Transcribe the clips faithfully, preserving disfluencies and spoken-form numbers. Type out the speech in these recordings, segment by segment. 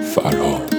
فرهاد.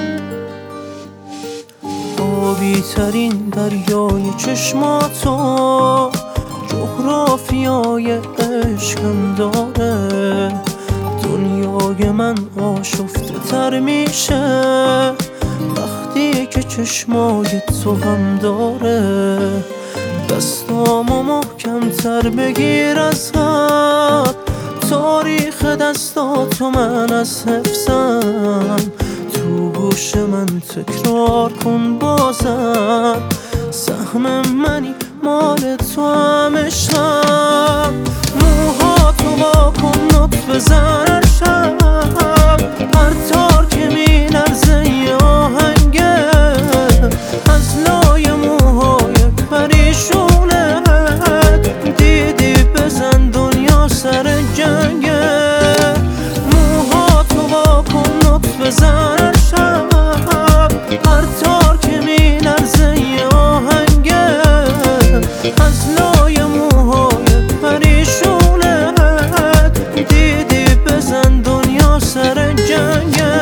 آبی ترین دریای چشماتو جغرافیای عشقم داره. دنیای من آشفته تر میشه وقتی که چشمای تو هم داره. دستامو محکم تر بگیر از حد، تاریخ دستاتو من از حفظم. تو گوش من تکرار کن بازم، سهم منی مال تو هم عشقم. موهاتو وا کن نطفه زن شب، هر تار که می لرزه یه آهنگه از لای موهای پریشونه. دیدی بزن دنیا سر جنگه. موهاتو وا کن نطفه زن شب، هر تار که می لرزه یه آهنگه از لای موهای پریشونه. دیدی بزن دنیا سر جنگه.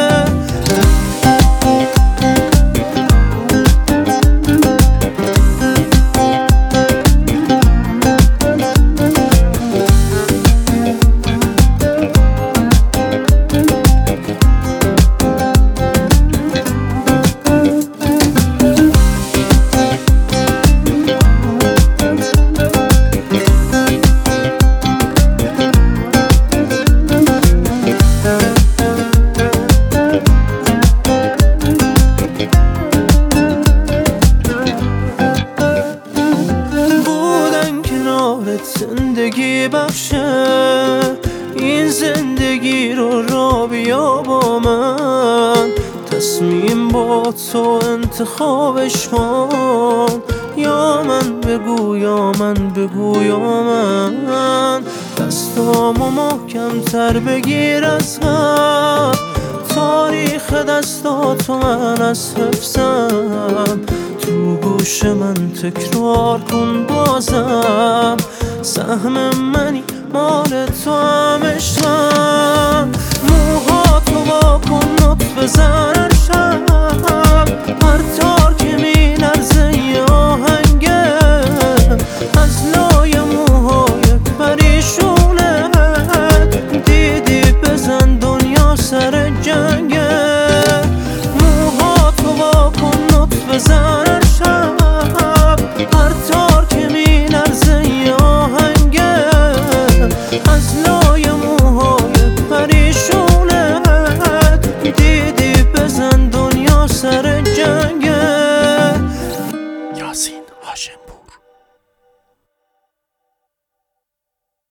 زندگی بخشه این زندگی رو را بیا با من. تصمیم با تو انتخابش کن، یا من بگو یا من بگو یا من. دستامو محکم تر بگیر از حد، تاریخ دستاتو من از حفظم. تو گوش من تکرار کن بازم، سهم منی مال تو هم عشقم. موهاتو وا کن نطفه زن شب، هر تار که می لرزه یه آهنگه از لای موهای پریشونه. دیدی بزن دنیا سر جنگه. موهاتو وا کن نطفه زن شب، هر تار که می لرزه یه آهنگه از لای موهای پریشونه. دیدی بزن دنیا سر جنگه. یاسین هاشمی.